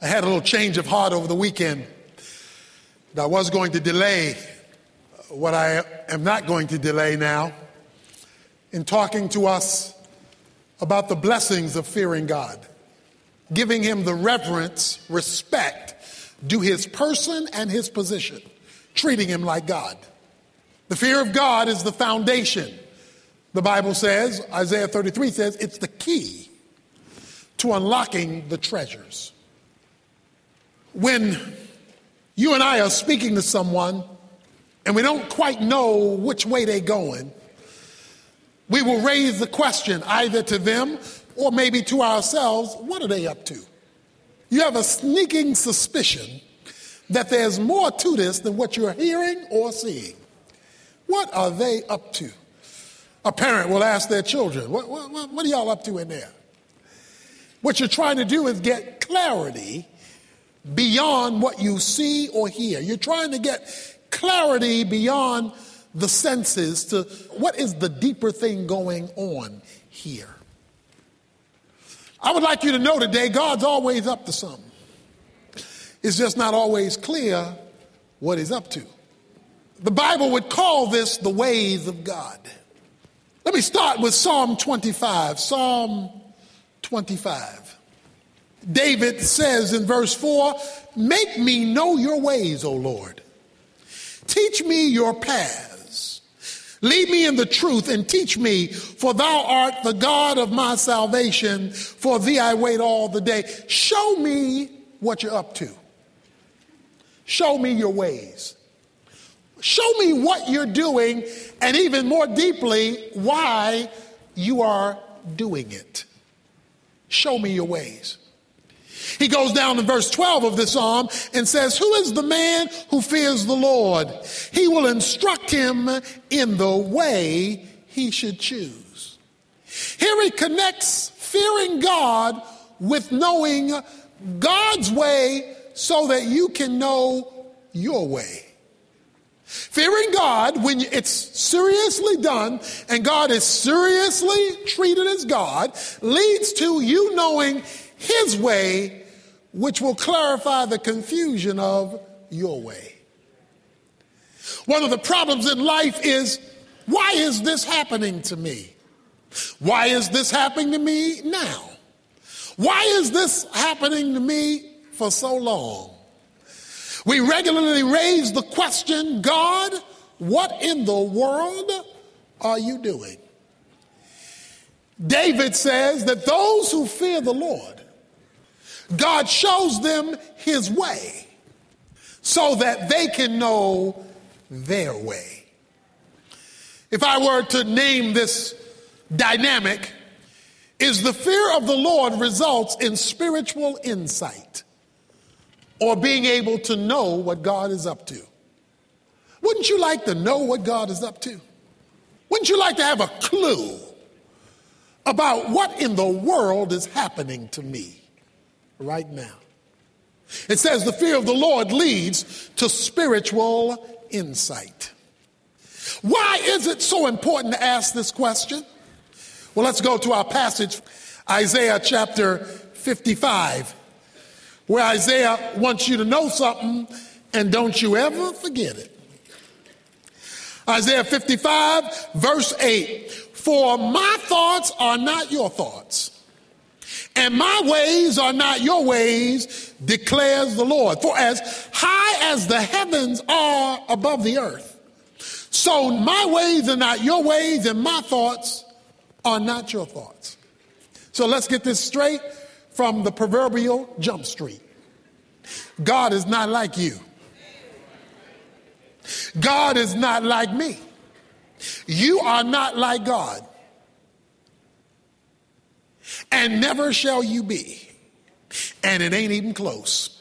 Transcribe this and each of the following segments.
I had a little change of heart over the weekend. I was going to delay what I am not going to delay now in talking to us about the blessings of fearing God, giving him the reverence, respect due his person and his position, treating him like God. The fear of God is the foundation. The Bible says, Isaiah 33 says, it's the key to unlocking the treasures. When you and I are speaking to someone and we don't quite know which way they're going, we will raise the question either to them or maybe to ourselves, what are they up to? You have a sneaking suspicion that there's more to this than what you're hearing or seeing. What are they up to? A parent will ask their children, what are y'all up to in there? What you're trying to do is get clarity beyond what you see or hear. You're trying to get clarity beyond the senses to what is the deeper thing going on here. I would like you to know today, God's always up to something. It's just not always clear what he's up to. The Bible would call this the ways of God. Let me start with Psalm 25. Psalm 25. David says in verse 4, make me know your ways, O Lord. Teach me your paths. Lead me in the truth and teach me, for thou art the God of my salvation. For thee I wait all the day. Show me what you're up to. Show me your ways. Show me what you're doing, and even more deeply, why you are doing it. Show me your ways. He goes down to verse 12 of this psalm and says, who is the man who fears the Lord? He will instruct him in the way he should choose. Here he connects fearing God with knowing God's way so that you can know your way. Fearing God, when it's seriously done and God is seriously treated as God, leads to you knowing his way, which will clarify the confusion of your way. One of the problems in life is, why is this happening to me? Why is this happening to me now? Why is this happening to me for so long? We regularly raise the question, God, what in the world are you doing? David says that those who fear the Lord, God shows them his way so that they can know their way. If I were to name this dynamic, is the fear of the Lord results in spiritual insight, or being able to know what God is up to. Wouldn't you like to know what God is up to? Wouldn't you like to have a clue about what in the world is happening to me right now? It says the fear of the Lord leads to spiritual insight. Why is it so important to ask this question? Well, let's go to our passage, Isaiah chapter 55. Where Isaiah wants you to know something, and don't you ever forget it. Isaiah 55, verse 8. For my thoughts are not your thoughts, and my ways are not your ways, declares the Lord. For as high as the heavens are above the earth, so my ways are not your ways, and my thoughts are not your thoughts. So let's get this straight from the proverbial jump street. God is not like you. God is not like me. You are not like God. And never shall you be. And it ain't even close.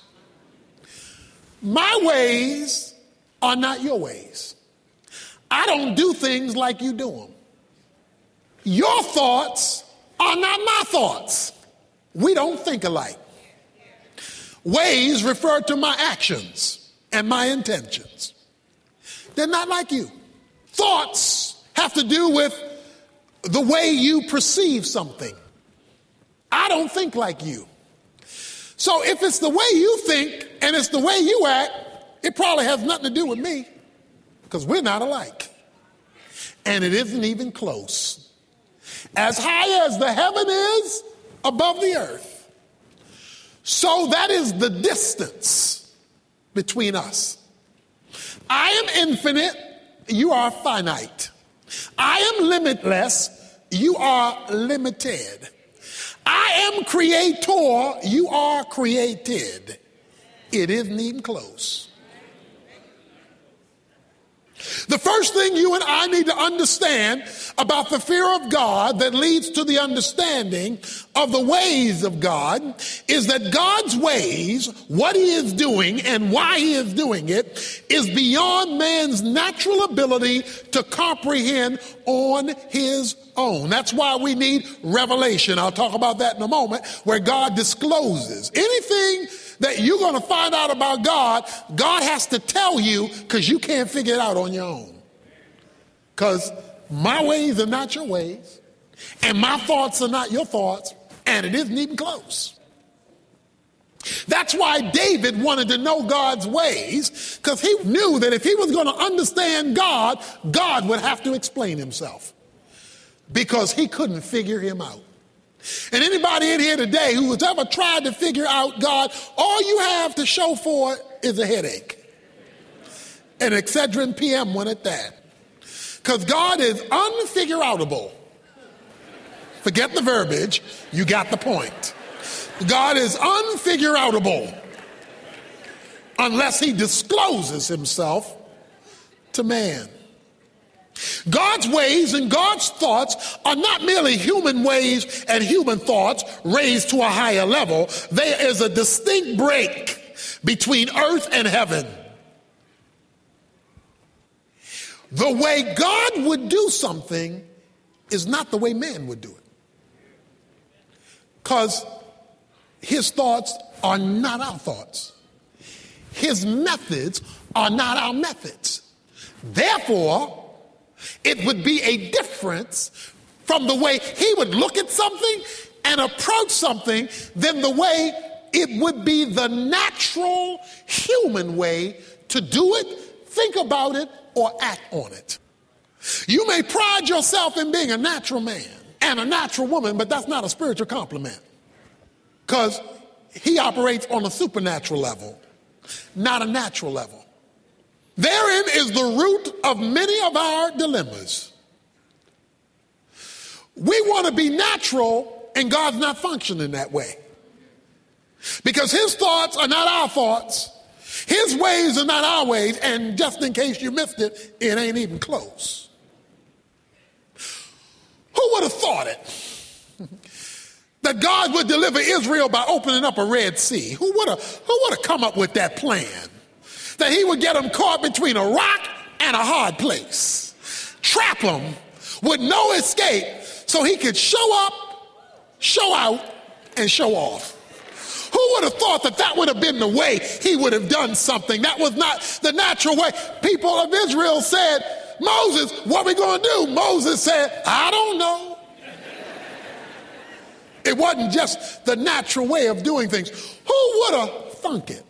My ways are not your ways. I don't do things like you do them. Your thoughts are not my thoughts. We don't think alike. Ways refer to my actions and my intentions. They're not like you. Thoughts have to do with the way you perceive something. I don't think like you. So if it's the way you think and it's the way you act, it probably has nothing to do with me, because we're not alike. And it isn't even close. As high as the heaven is above the earth, so that is the distance between us. I am infinite, you are finite. I am limitless, you are limited. I am creator, you are created. It isn't even close. The first thing you and I need to understand about the fear of God that leads to the understanding of the ways of God is that God's ways, what he is doing and why he is doing it, is beyond man's natural ability to comprehend on his own. That's why we need revelation. I'll talk about that in a moment, where God discloses anything that you're going to find out about God. God has to tell you, because you can't figure it out on your own. Because my ways are not your ways, and my thoughts are not your thoughts, and it isn't even close. That's why David wanted to know God's ways, because he knew that if he was going to understand God, God would have to explain himself, because he couldn't figure him out. And anybody in here today who has ever tried to figure out God, all you have to show for it is a headache. An Excedrin PM one at that. Because God is unfigure-outable. Forget the verbiage, you got the point. God is unfigure-outable unless he discloses himself to man. God's ways and God's thoughts are not merely human ways and human thoughts raised to a higher level. There is a distinct break between earth and heaven. The way God would do something is not the way man would do it. Because his thoughts are not our thoughts. His methods are not our methods. Therefore, it would be a difference from the way he would look at something and approach something than the way it would be the natural human way to do it, think about it, or act on it. You may pride yourself in being a natural man and a natural woman, but that's not a spiritual compliment, because he operates on a supernatural level, not a natural level. Therein is the root of many of our dilemmas. We want to be natural, and God's not functioning that way. Because his thoughts are not our thoughts. His ways are not our ways. And just in case you missed it, it ain't even close. Who would have thought it? That God would deliver Israel by opening up a Red Sea? Who would have come up with that plan? That he would get them caught between a rock and a hard place, trap them with no escape, so he could show up, show out, and show off. Who would have thought that that would have been the way he would have done something? That was not the natural way. People of Israel said, Moses, what are we going to do? Moses said, I don't know. It wasn't just the natural way of doing things. Who would have thunk it?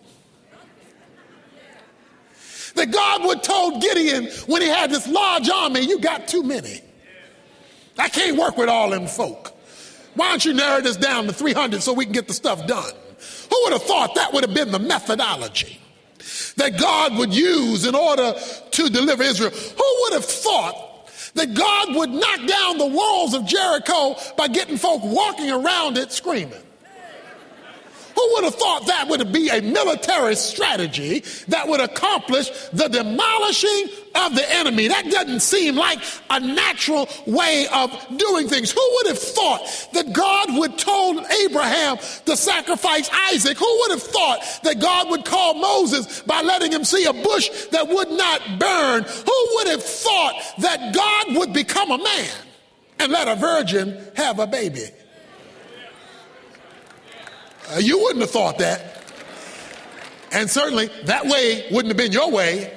That God would told Gideon when he had this large army, you got too many. I can't work with all them folk. Why don't you narrow this down to 300 so we can get the stuff done? Who would have thought that would have been the methodology that God would use in order to deliver Israel? Who would have thought that God would knock down the walls of Jericho by getting folk walking around it screaming? Who would have thought that would be a military strategy that would accomplish the demolishing of the enemy? That doesn't seem like a natural way of doing things. Who would have thought that God would told Abraham to sacrifice Isaac? Who would have thought that God would call Moses by letting him see a bush that would not burn? Who would have thought that God would become a man and let a virgin have a baby? You wouldn't have thought that. And certainly that way wouldn't have been your way,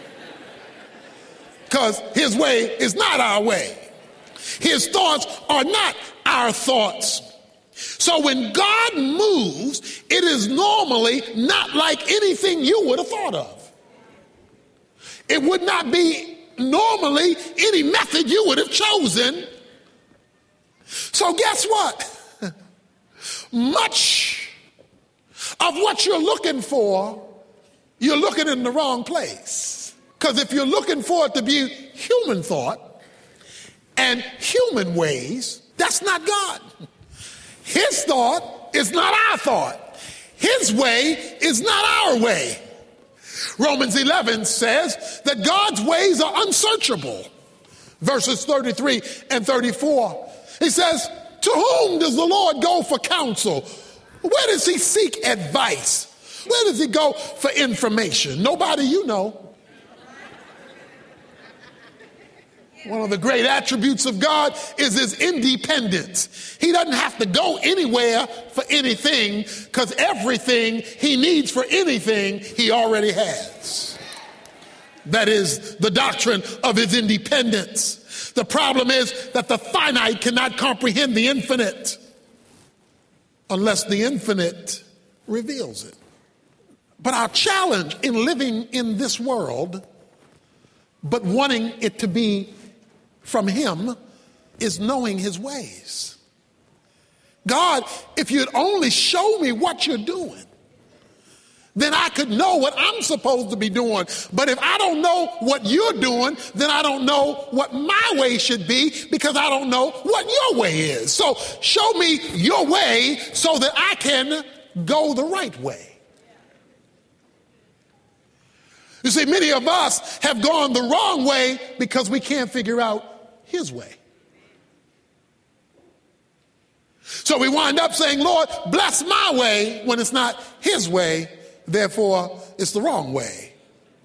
because his way is not our way. His thoughts are not our thoughts. So when God moves, it is normally not like anything you would have thought of. It would not be normally any method you would have chosen. So guess what? Much of what you're looking for, you're looking in the wrong place. Because if you're looking for it to be human thought and human ways, that's not God. His thought is not our thought. His way is not our way. Romans 11 says that God's ways are unsearchable. Verses 33 and 34. He says, to whom does the Lord go for counsel? Where does he seek advice? Where does he go for information? Nobody you know. One of the great attributes of God is his independence. He doesn't have to go anywhere for anything because everything he needs for anything he already has. That is the doctrine of his independence. The problem is that the finite cannot comprehend the infinite unless the infinite reveals it. But our challenge in living in this world, but wanting it to be from him, is knowing his ways. God, if you'd only show me what you're doing, then I could know what I'm supposed to be doing. But if I don't know what you're doing, then I don't know what my way should be because I don't know what your way is. So show me your way so that I can go the right way. You see, many of us have gone the wrong way because we can't figure out his way. So we wind up saying, Lord, bless my way when it's not his way. Therefore, it's the wrong way.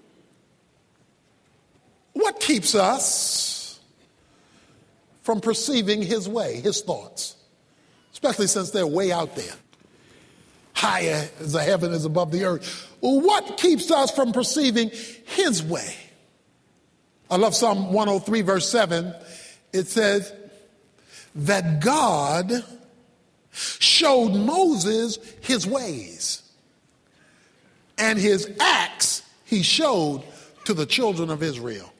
What keeps us from perceiving his way, his thoughts, especially since they're way out there, higher as the heaven is above the earth? What keeps us from perceiving his way? I love Psalm 103, verse 7. It says that God showed Moses his ways, and his acts he showed to the children of Israel.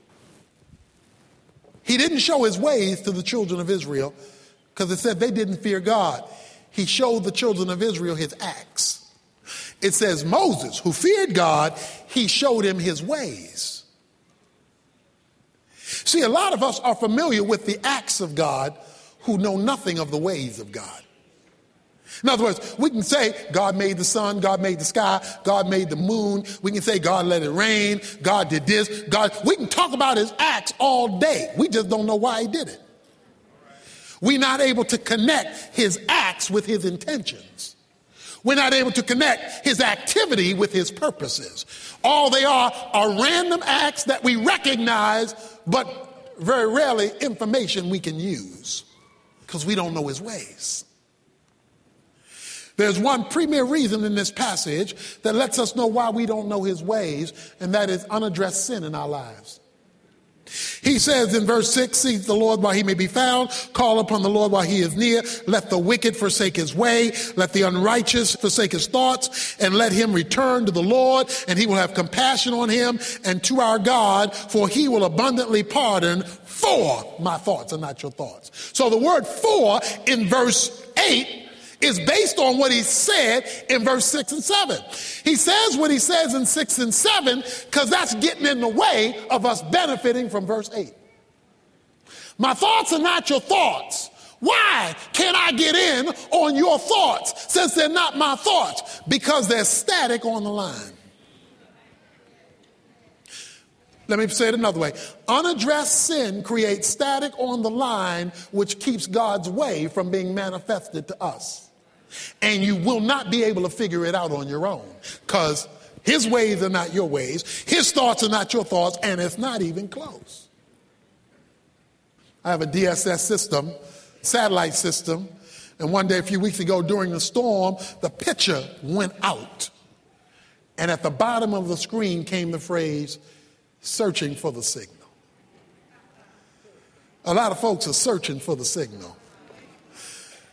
He didn't show his ways to the children of Israel because it said they didn't fear God. He showed the children of Israel his acts. It says Moses, who feared God, he showed him his ways. See, a lot of us are familiar with the acts of God who know nothing of the ways of God. In other words, we can say God made the sun, God made the sky, God made the moon. We can say God let it rain, God did this, God. We can talk about his acts all day. We just don't know why he did it. We're not able to connect his acts with his intentions. We're not able to connect his activity with his purposes. All they are random acts that we recognize, but very rarely information we can use because we don't know his ways. There's one premier reason in this passage that lets us know why we don't know his ways, and that is unaddressed sin in our lives. He says in verse 6, seek the Lord while he may be found, call upon the Lord while he is near, let the wicked forsake his way, let the unrighteous forsake his thoughts, and let him return to the Lord, and he will have compassion on him and to our God, for he will abundantly pardon. For my thoughts are not your thoughts. So the word for in verse 8 is based on what he said in verse 6 and 7. He says what he says in 6 and 7 because that's getting in the way of us benefiting from verse 8. My thoughts are not your thoughts. Why can't I get in on your thoughts since they're not my thoughts? Because they're static on the line. Let me say it another way. Unaddressed sin creates static on the line, which keeps God's way from being manifested to us. And you will not be able to figure it out on your own because his ways are not your ways. His thoughts are not your thoughts, and it's not even close. I have a DSS system, satellite system, and one day a few weeks ago during the storm, the picture went out. And at the bottom of the screen came the phrase, searching for the signal. A lot of folks are searching for the signal.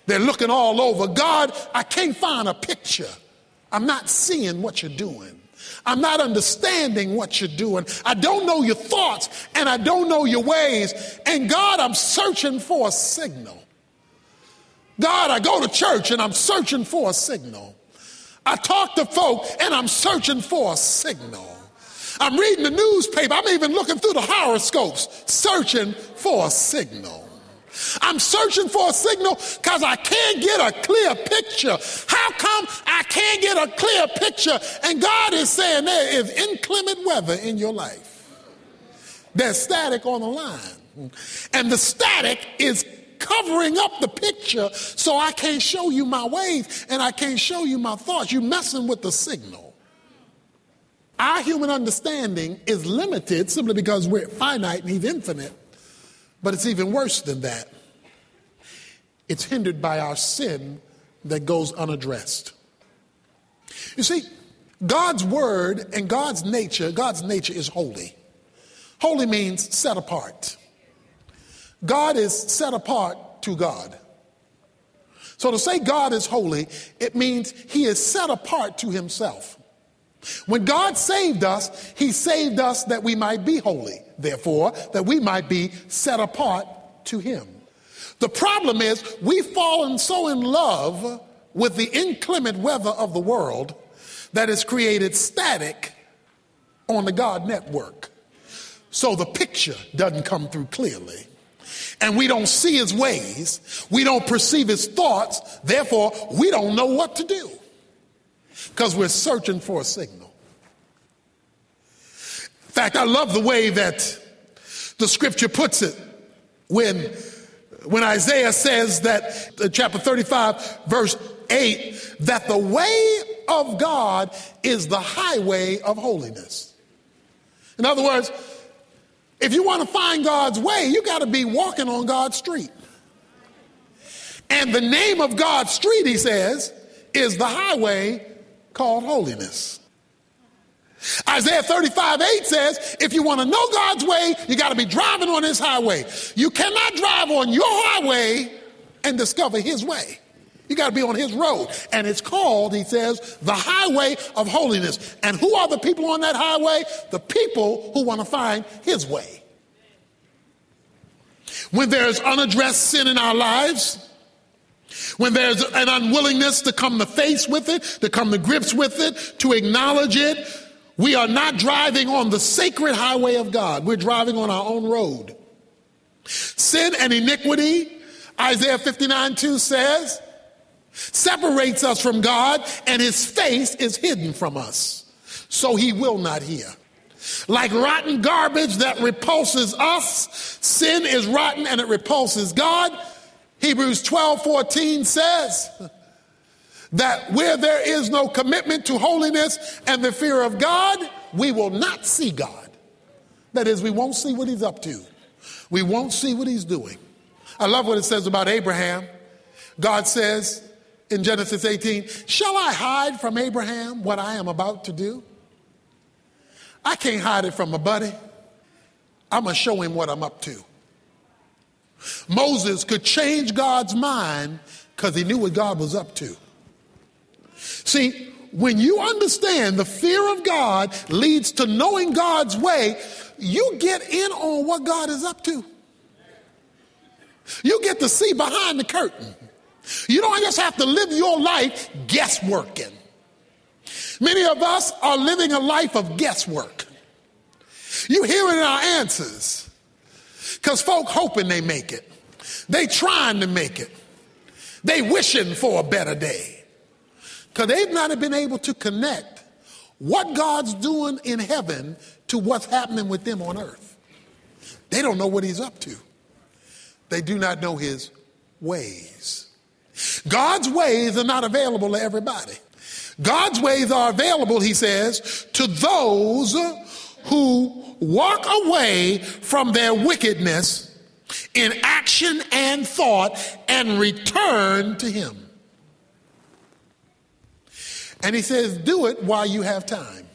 They're looking all over. God, I can't find a picture. I'm not seeing what you're doing. I'm not understanding what you're doing. I don't know your thoughts and I don't know your ways. And God, I'm searching for a signal. God, I go to church and I'm searching for a signal. I talk to folk and I'm searching for a signal. I'm reading the newspaper. I'm even looking through the horoscopes, searching for a signal. I'm searching for a signal because I can't get a clear picture. How come I can't get a clear picture? And God is saying there is inclement weather in your life. There's static on the line. And the static is covering up the picture so I can't show you my ways and I can't show you my thoughts. You're messing with the signal. Our human understanding is limited simply because we're finite and he's infinite. But it's even worse than that. It's hindered by our sin that goes unaddressed. You see, God's word and God's nature is holy. Holy means set apart. God is set apart to God. So to say God is holy, it means he is set apart to himself. When God saved us, he saved us that we might be holy. Therefore, that we might be set apart to him. The problem is we've fallen so in love with the inclement weather of the world that has created static on the God network. So the picture doesn't come through clearly. And we don't see his ways. We don't perceive his thoughts. Therefore, we don't know what to do. Because we're searching for a signal. In fact, I love the way that the scripture puts it when Isaiah says that, chapter 35, verse 8, that the way of God is the highway of holiness. In other words, if you want to find God's way, you got to be walking on God's street. And the name of God's street, he says, is the highway called holiness. Isaiah 35:8 says, if you want to know God's way, you got to be driving on his highway. You cannot drive on your highway and discover his way. You got to be on his road. And it's called, he says, the highway of holiness. And who are the people on that highway? The people who want to find his way. When there's unaddressed sin in our lives, when there's an unwillingness to come to face with it, to come to grips with it, to acknowledge it, we are not driving on the sacred highway of God. We're driving on our own road. Sin and iniquity, Isaiah 59:2 says, separates us from God, and his face is hidden from us, so he will not hear. Like rotten garbage that repulses us, sin is rotten and it repulses God. Hebrews 12:14 says that where there is no commitment to holiness and the fear of God, we will not see God. That is, we won't see what he's up to. We won't see what he's doing. I love what it says about Abraham. God says in Genesis 18, shall I hide from Abraham what I am about to do? I can't hide it from my buddy. I'm going to show him what I'm up to. Moses could change God's mind because he knew what God was up to. See, when you understand the fear of God leads to knowing God's way, you get in on what God is up to. You get to see behind the curtain. You don't just have to live your life guessworking. Many of us are living a life of guesswork. You hear it in our answers because folk hoping they make it. They trying to make it. They wishing for a better day. Because they've not been able to connect what God's doing in heaven to what's happening with them on earth. They don't know what he's up to. They do not know his ways. God's ways are not available to everybody. God's ways are available, he says, to those who walk away from their wickedness in action and thought and return to him. And he says, do it while you have time.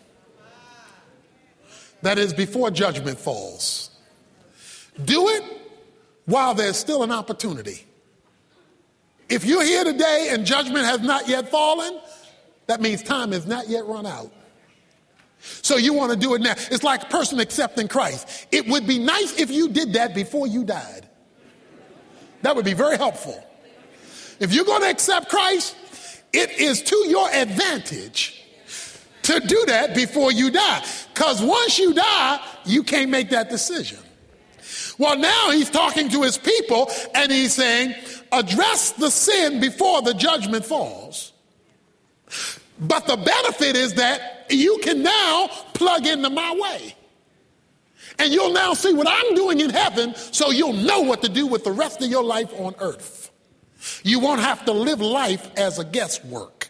That is, before judgment falls. Do it while there's still an opportunity. If you're here today and judgment has not yet fallen, that means time has not yet run out. So you want to do it now. It's like a person accepting Christ. It would be nice if you did that before you died. That would be very helpful. If you're going to accept Christ, it is to your advantage to do that before you die. Because once you die, you can't make that decision. Well, now he's talking to his people and he's saying, address the sin before the judgment falls. But the benefit is that you can now plug into my way. And you'll now see what I'm doing in heaven, so you'll know what to do with the rest of your life on earth. You won't have to live life as a guesswork.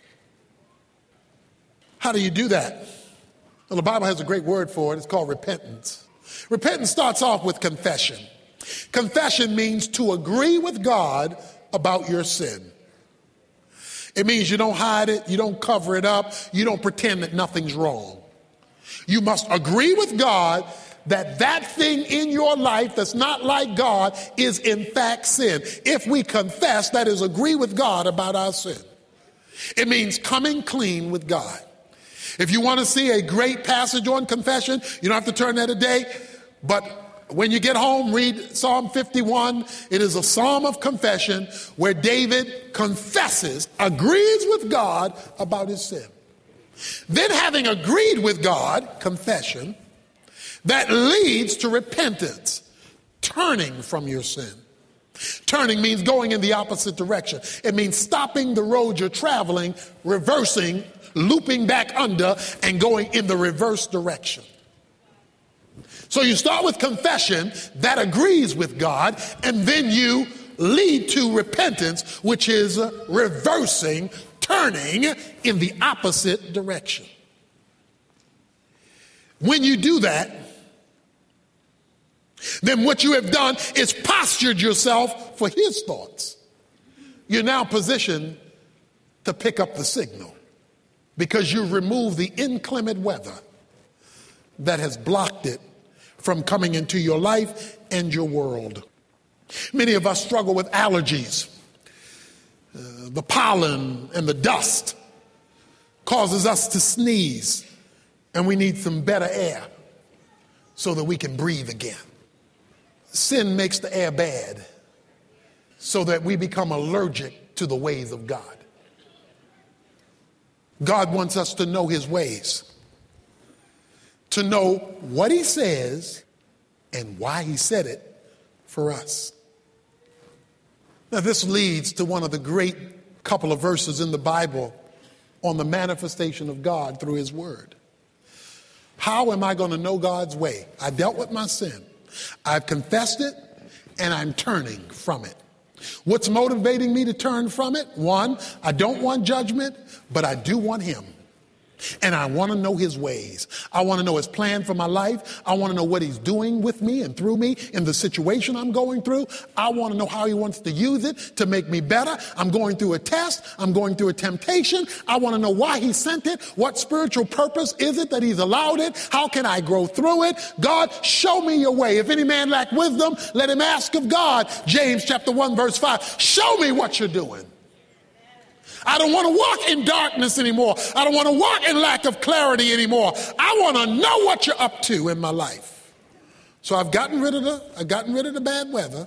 How do you do that? Well, the Bible has a great word for it. It's called repentance. Repentance starts off with confession. Confession means to agree with God about your sin. It means you don't hide it, you don't cover it up, you don't pretend that nothing's wrong. You must agree with God that that thing in your life that's not like God is in fact sin. If we confess, that is agree with God about our sin. It means coming clean with God. If you want to see a great passage on confession, you don't have to turn there today, but when you get home, read Psalm 51. It is a psalm of confession where David confesses, agrees with God about his sin. Then having agreed with God, confession, that leads to repentance, turning from your sin. Turning means going in the opposite direction. It means stopping the road you're traveling, reversing, looping back under, and going in the reverse direction. So you start with confession that agrees with God, and then you lead to repentance, which is reversing, turning in the opposite direction. When you do that, then what you have done is postured yourself for his thoughts. You're now positioned to pick up the signal because you've removed the inclement weather that has blocked it from coming into your life and your world. Many of us struggle with allergies. The pollen and the dust causes us to sneeze, and we need some better air so that we can breathe again. Sin makes the air bad so that we become allergic to the ways of God. God wants us to know his ways, to know what he says and why he said it for us. Now, this leads to one of the great couple of verses in the Bible on the manifestation of God through his word. How am I going to know God's way? I dealt with my sin. I've confessed it, and I'm turning from it. What's motivating me to turn from it? One, I don't want judgment, but I do want him. And I want to know his ways. I want to know his plan for my life. I want to know what he's doing with me and through me in the situation I'm going through. I want to know how he wants to use it to make me better. I'm going through a test. I'm going through a temptation. I want to know why he sent it. What spiritual purpose is it that he's allowed it? How can I grow through it? God, show me your way. If any man lack wisdom, let him ask of God. James chapter 1 verse 5. Show me what you're doing. I don't want to walk in darkness anymore. I don't want to walk in lack of clarity anymore. I want to know what you're up to in my life. So I've gotten rid of the bad weather,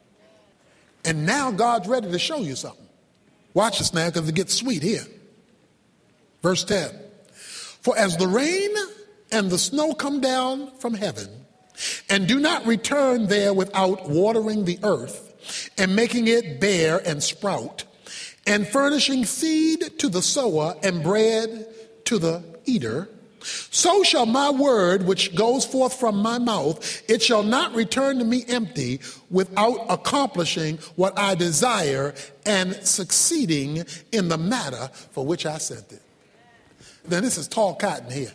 and now God's ready to show you something. Watch this now, because it gets sweet here. Verse 10. For as the rain and the snow come down from heaven, and do not return there without watering the earth, and making it bear and sprout, and furnishing seed to the sower and bread to the eater, so shall my word which goes forth from my mouth, it shall not return to me empty, without accomplishing what I desire and succeeding in the matter for which I sent it. Now this is tall cotton here.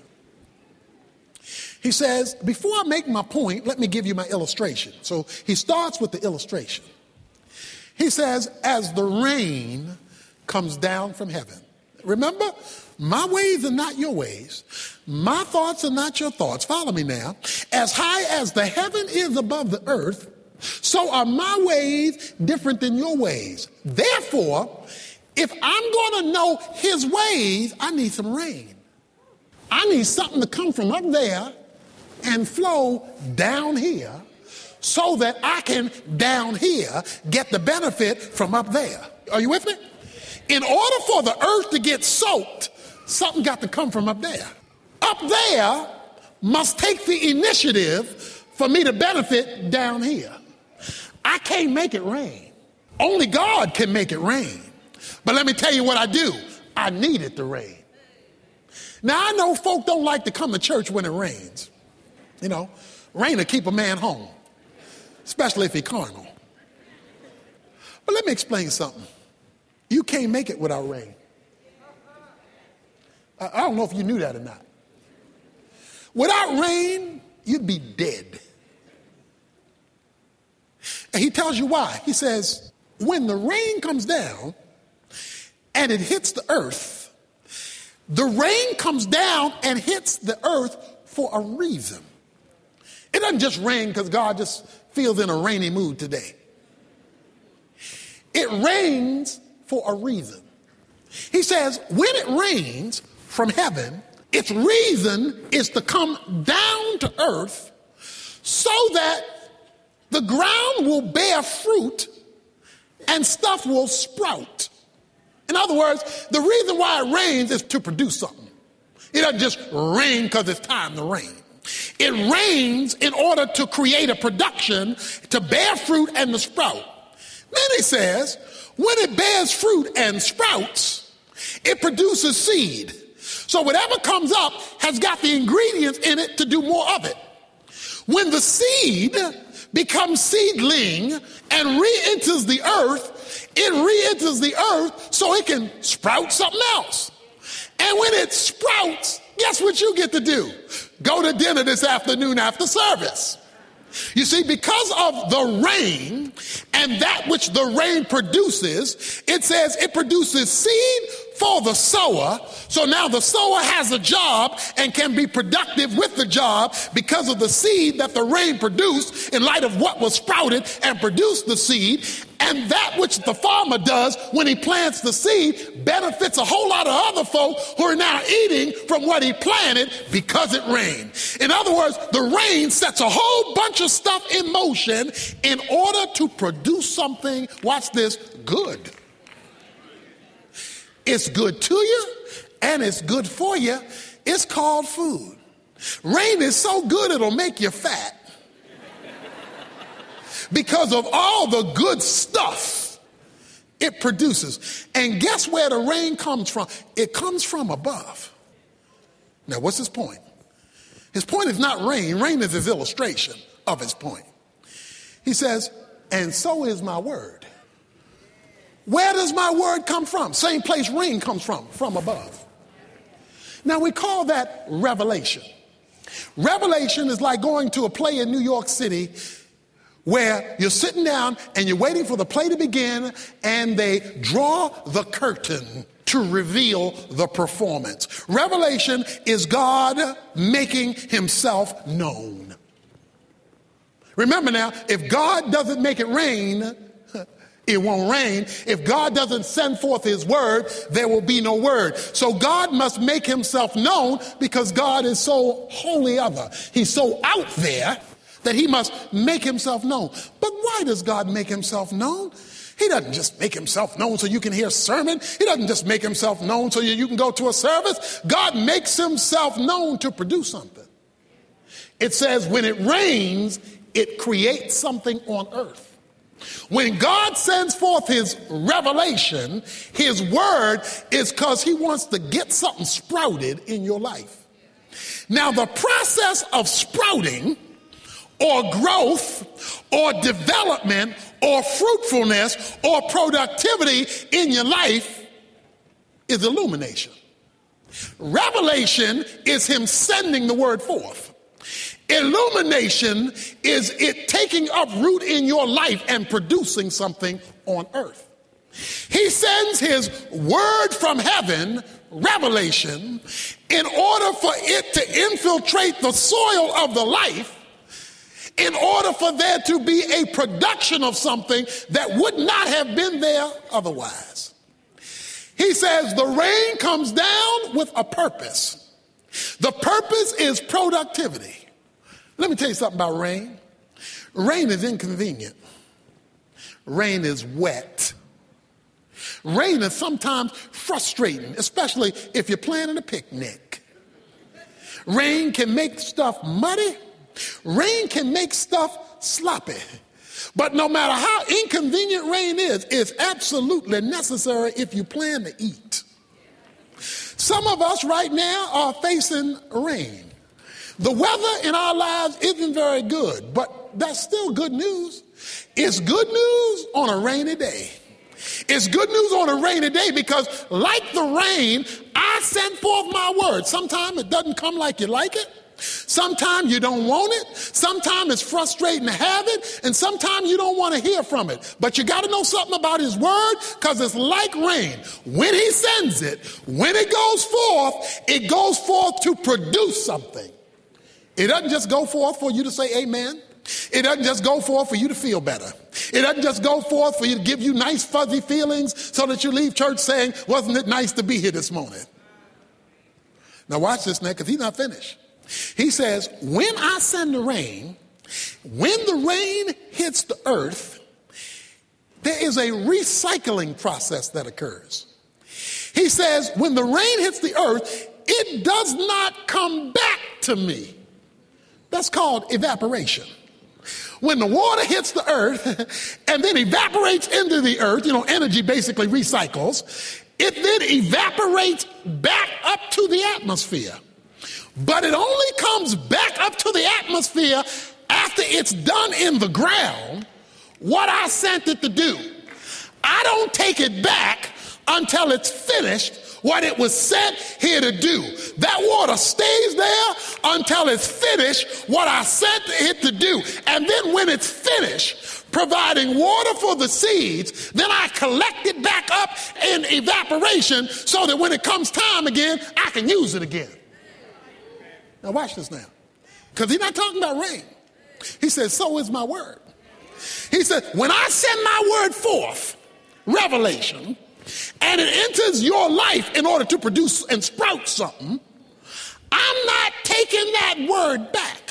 He says, before I make my point, let me give you my illustration. So he starts with the illustration. He says, as the rain comes down from heaven. Remember, my ways are not your ways. My thoughts are not your thoughts. Follow me now. As high as the heaven is above the earth, So are my ways different than your ways. Therefore, if I'm going to know his ways, I need some rain. I need something to come from up there and flow down here so that I can down here get the benefit from up there. Are you with me? In order for the earth to get soaked, something got to come from up there. Up there must take the initiative for me to benefit down here. I can't make it rain. Only God can make it rain. But let me tell you what I do. I need it to rain. Now, I know folk don't like to come to church when it rains. You know, rain will keep a man home, especially if he's carnal. But let me explain something. You can't make it without rain. I don't know if you knew that or not. Without rain, you'd be dead. And he tells you why. He says, when the rain comes down and it hits the earth, the rain comes down and hits the earth for a reason. It doesn't just rain because God just feels in a rainy mood today. It rains for a reason. He says, when it rains from heaven, its reason is to come down to earth so that the ground will bear fruit and stuff will sprout. In other words, the reason why it rains is to produce something. It doesn't just rain because it's time to rain. It rains in order to create a production to bear fruit and to sprout. Then he says, when it bears fruit and sprouts, it produces seed. So whatever comes up has got the ingredients in it to do more of it. When the seed becomes seedling and re-enters the earth, it re-enters the earth so it can sprout something else. And when it sprouts, guess what you get to do? Go to dinner this afternoon after service. You see, because of the rain and that which the rain produces, it says it produces seed for the sower. So now the sower has a job and can be productive with the job because of the seed that the rain produced in light of what was sprouted and produced the seed. And that which the farmer does when he plants the seed benefits a whole lot of other folk who are now eating from what he planted because it rained. In other words, the rain sets a whole bunch of stuff in motion in order to produce something, watch this, good. It's good to you and it's good for you. It's called food. Rain is so good it'll make you fat. Because of all the good stuff it produces. And guess where the rain comes from? It comes from above. Now, what's his point? His point is not rain. Rain is his illustration of his point. He says, and so is my word. Where does my word come from? Same place rain comes from above. Now, we call that revelation. Revelation is like going to a play in New York City where you're sitting down and you're waiting for the play to begin and they draw the curtain to reveal the performance. Revelation is God making himself known. Remember now, if God doesn't make it rain, it won't rain. If God doesn't send forth his word, there will be no word. So God must make himself known because God is so wholly other. He's so out there that he must make himself known. But why does God make himself known? He doesn't just make himself known so you can hear a sermon. He doesn't just make himself known so you can go to a service. God makes himself known to produce something. It says when it rains, it creates something on earth. When God sends forth his revelation, his word is because he wants to get something sprouted in your life. Now, the process of sprouting or growth or development or fruitfulness or productivity in your life is illumination. Revelation is him sending the word forth. Illumination is it taking up root in your life and producing something on earth. He sends his word from heaven, revelation, in order for it to infiltrate the soil of the life in order for there to be a production of something that would not have been there otherwise. He says the rain comes down with a purpose. The purpose is productivity. Let me tell you something about rain. Rain is inconvenient. Rain is wet. Rain is sometimes frustrating, especially if you're planning a picnic. Rain can make stuff muddy. Rain can make stuff sloppy. But no matter how inconvenient rain is, it's absolutely necessary if you plan to eat. Some of us right now are facing rain. The weather in our lives isn't very good, but that's still good news. It's good news on a rainy day. It's good news on a rainy day because like the rain, I send forth my word. Sometimes it doesn't come like you like it. Sometimes you don't want it. Sometimes it's frustrating to have it. And sometimes you don't want to hear from it. But you got to know something about his word because it's like rain. When he sends it, when it goes forth to produce something. It doesn't just go forth for you to say amen. It doesn't just go forth for you to feel better. It doesn't just go forth for you to give you nice fuzzy feelings so that you leave church saying, wasn't it nice to be here this morning? Now watch this now because he's not finished. He says, when I send the rain, when the rain hits the earth, there is a recycling process that occurs. He says, when the rain hits the earth, it does not come back to me. That's called evaporation. When the water hits the earth and then evaporates into the earth, energy basically recycles, it then evaporates back up to the atmosphere. But it only comes back up to the atmosphere after it's done in the ground what I sent it to do. I don't take it back until it's finished what it was sent here to do. That water stays there until it's finished what I sent it to do. And then when it's finished providing water for the seeds, then I collect it back up in evaporation so that when it comes time again, I can use it again. Now watch this now. Because he's not talking about rain. He says, so is my word. He said, when I send my word forth, revelation, and it enters your life in order to produce and sprout something, I'm not taking that word back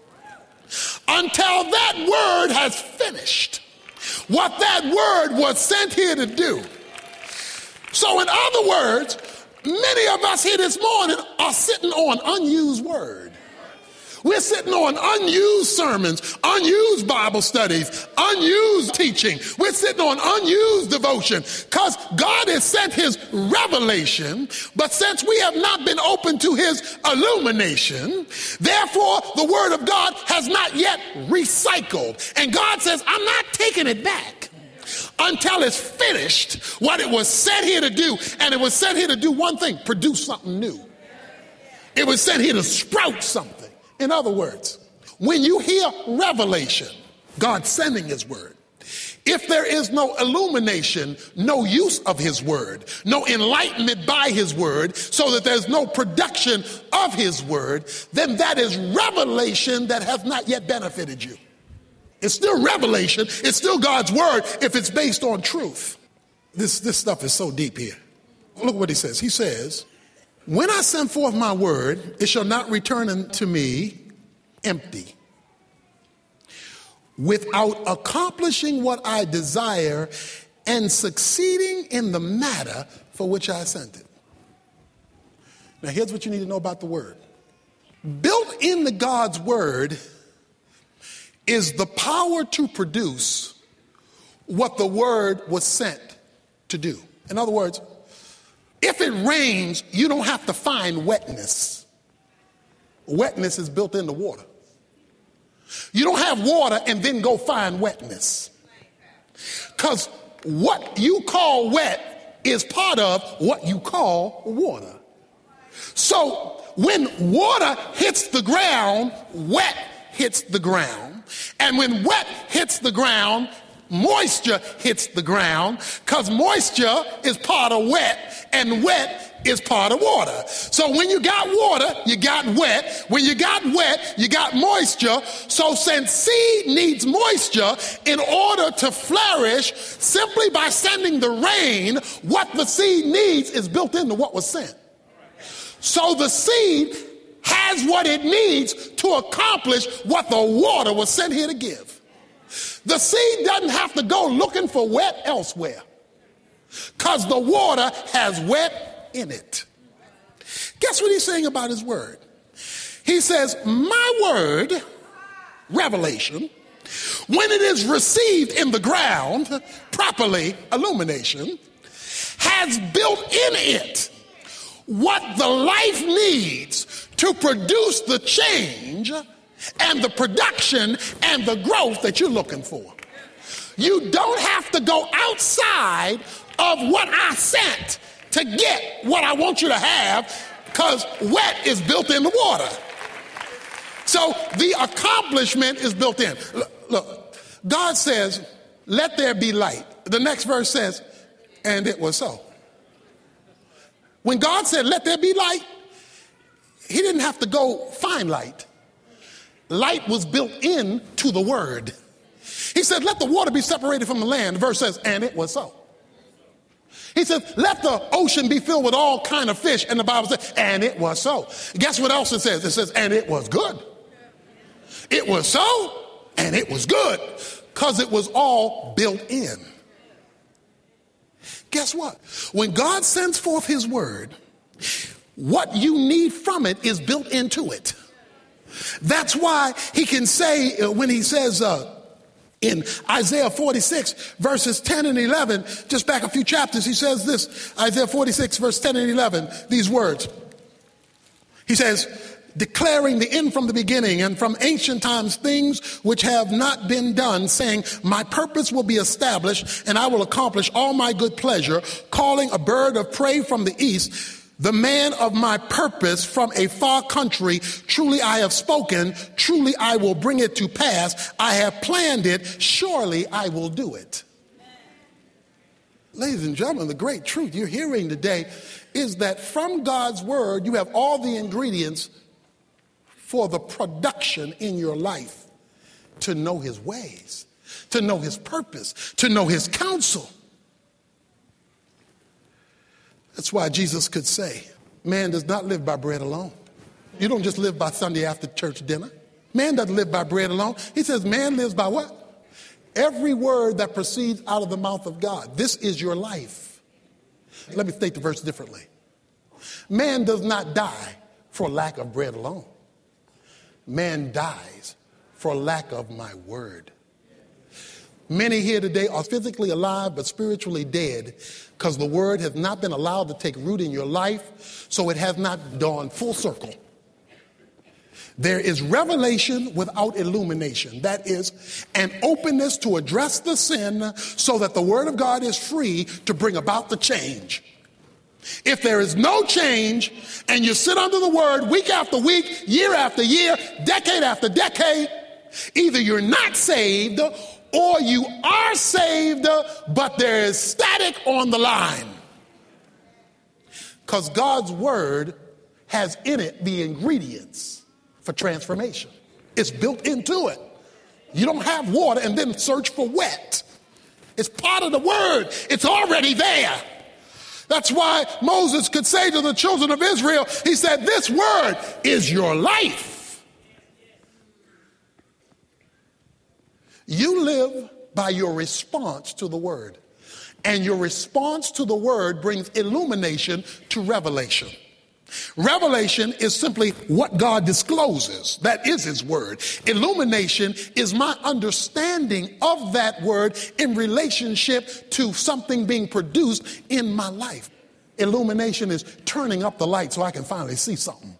until that word has finished what that word was sent here to do. So in other words, many of us here this morning are sitting on unused word. We're sitting on unused sermons, unused Bible studies, unused teaching. We're sitting on unused devotion because God has sent his revelation, but since we have not been open to his illumination, therefore the word of God has not yet recycled. And God says, I'm not taking it back until it's finished what it was sent here to do. And it was sent here to do one thing, produce something new. It was sent here to sprout something. In other words, when you hear revelation, God sending his word, if there is no illumination, no use of his word, no enlightenment by his word, so that there's no production of his word, then that is revelation that has not yet benefited you. It's still revelation. It's still God's word if it's based on truth. This stuff is so deep here. Look what he says. He says, when I send forth my word, it shall not return unto me empty, without accomplishing what I desire and succeeding in the matter for which I sent it. Now here's what you need to know about the word. Built into God's word is the power to produce what the word was sent to do. In other words, if it rains, you don't have to find wetness. Wetness is built into water. You don't have water and then go find wetness. Because what you call wet is part of what you call water. So when water hits the ground, wet hits the ground. And when wet hits the ground, moisture hits the ground, because moisture is part of wet, and wet is part of water. So when you got water, you got wet. When you got wet, you got moisture. So since seed needs moisture in order to flourish, simply by sending the rain, what the seed needs is built into what was sent. So the seed has what it needs to accomplish what the water was sent here to give. The seed doesn't have to go looking for wet elsewhere, because the water has wet in it. Guess what he's saying about his word? He says, my word, revelation, when it is received in the ground, properly, illumination, has built in it what the life needs to produce the change and the production and the growth that you're looking for. You don't have to go outside of what I sent to get what I want you to have, because wet is built in the water. So the accomplishment is built in. Look, God says, let there be light. The next verse says, and it was so. When God said, let there be light, he didn't have to go find light. Light was built in to the word. He said, let the water be separated from the land. The verse says, and it was so. He said, let the ocean be filled with all kind of fish. And the Bible says, and it was so. Guess what else it says? It says, and it was good. It was so, and it was good, because it was all built in. Guess what? When God sends forth his word, what you need from it is built into it. That's why he can say, when he says in Isaiah 46, verses 10 and 11, just back a few chapters, he says this, Isaiah 46, verse 10 and 11, these words. He says, declaring the end from the beginning and from ancient times things which have not been done, saying, my purpose will be established and I will accomplish all my good pleasure, calling a bird of prey from the east, the man of my purpose from a far country. Truly I have spoken, truly I will bring it to pass. I have planned it, surely I will do it. Ladies and gentlemen, the great truth you're hearing today is that from God's word, you have all the ingredients for the production in your life to know his ways, to know his purpose, to know his counsel. That's why Jesus could say, man does not live by bread alone. You don't just live by Sunday after church dinner. Man doesn't live by bread alone. He says man lives by what? Every word that proceeds out of the mouth of God. This is your life. Let me state the verse differently. Man does not die for lack of bread alone. Man dies for lack of my word. Many here today are physically alive but spiritually dead because the word has not been allowed to take root in your life, so it has not gone full circle. There is revelation without illumination. That is an openness to address the sin so that the word of God is free to bring about the change. If there is no change and you sit under the word week after week, year after year, decade after decade, either you're not saved or you are saved, but there is static on the line. Because God's word has in it the ingredients for transformation. It's built into it. You don't have water and then search for wet. It's part of the word. It's already there. That's why Moses could say to the children of Israel, he said, this word is your life. You live by your response to the word. And your response to the word brings illumination to revelation. Revelation is simply what God discloses. That is his word. Illumination is my understanding of that word in relationship to something being produced in my life. Illumination is turning up the light so I can finally see something.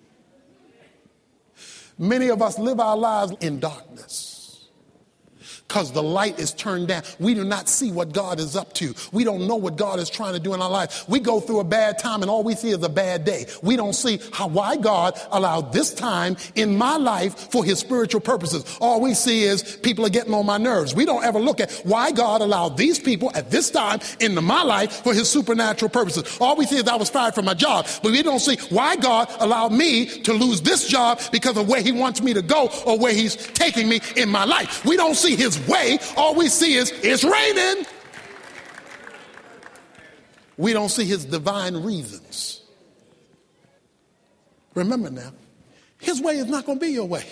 Many of us live our lives in darkness because the light is turned down. We do not see what God is up to. We don't know what God is trying to do in our life. We go through a bad time and all we see is a bad day. We don't see why God allowed this time in my life for his spiritual purposes. All we see is people are getting on my nerves. We don't ever look at why God allowed these people at this time into my life for his supernatural purposes. All we see is I was fired from my job, but we don't see why God allowed me to lose this job because of where he wants me to go or where he's taking me in my life. We don't see his way. All we see is it's raining. We don't see his divine reasons. Remember now, his way is not going to be your way.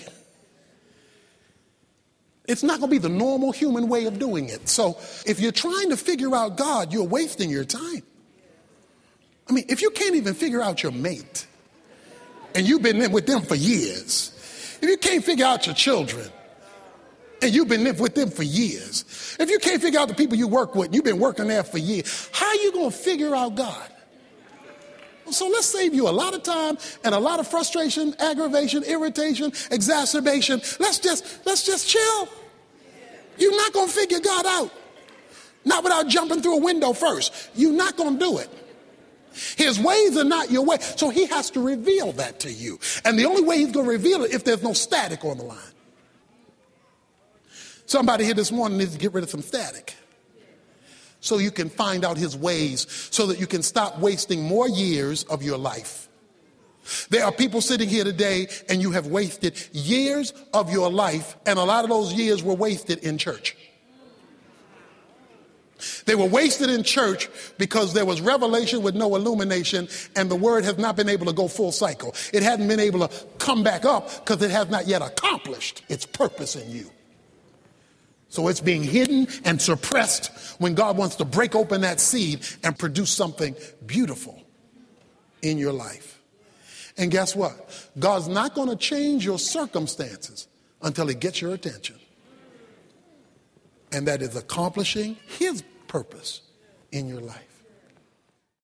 It's not going to be the normal human way of doing it. So if you're trying to figure out God, you're wasting your time. I mean, if you can't even figure out your mate, and you've been with them for years, if you can't figure out your children, and you've been with them for years, if you can't figure out the people you work with, and you've been working there for years, how are you going to figure out God? So let's save you a lot of time and a lot of frustration, aggravation, irritation, exacerbation. Let's just chill. You're not going to figure God out. Not without jumping through a window first. You're not going to do it. His ways are not your way. So he has to reveal that to you. And the only way he's going to reveal it if there's no static on the line. Somebody here this morning needs to get rid of some static so you can find out his ways, so that you can stop wasting more years of your life. There are people sitting here today and you have wasted years of your life, and a lot of those years were wasted in church. They were wasted in church because there was revelation with no illumination, and the word has not been able to go full cycle. It hasn't been able to come back up because it has not yet accomplished its purpose in you. So it's being hidden and suppressed when God wants to break open that seed and produce something beautiful in your life. And guess what? God's not going to change your circumstances until he gets your attention. And that is accomplishing his purpose in your life.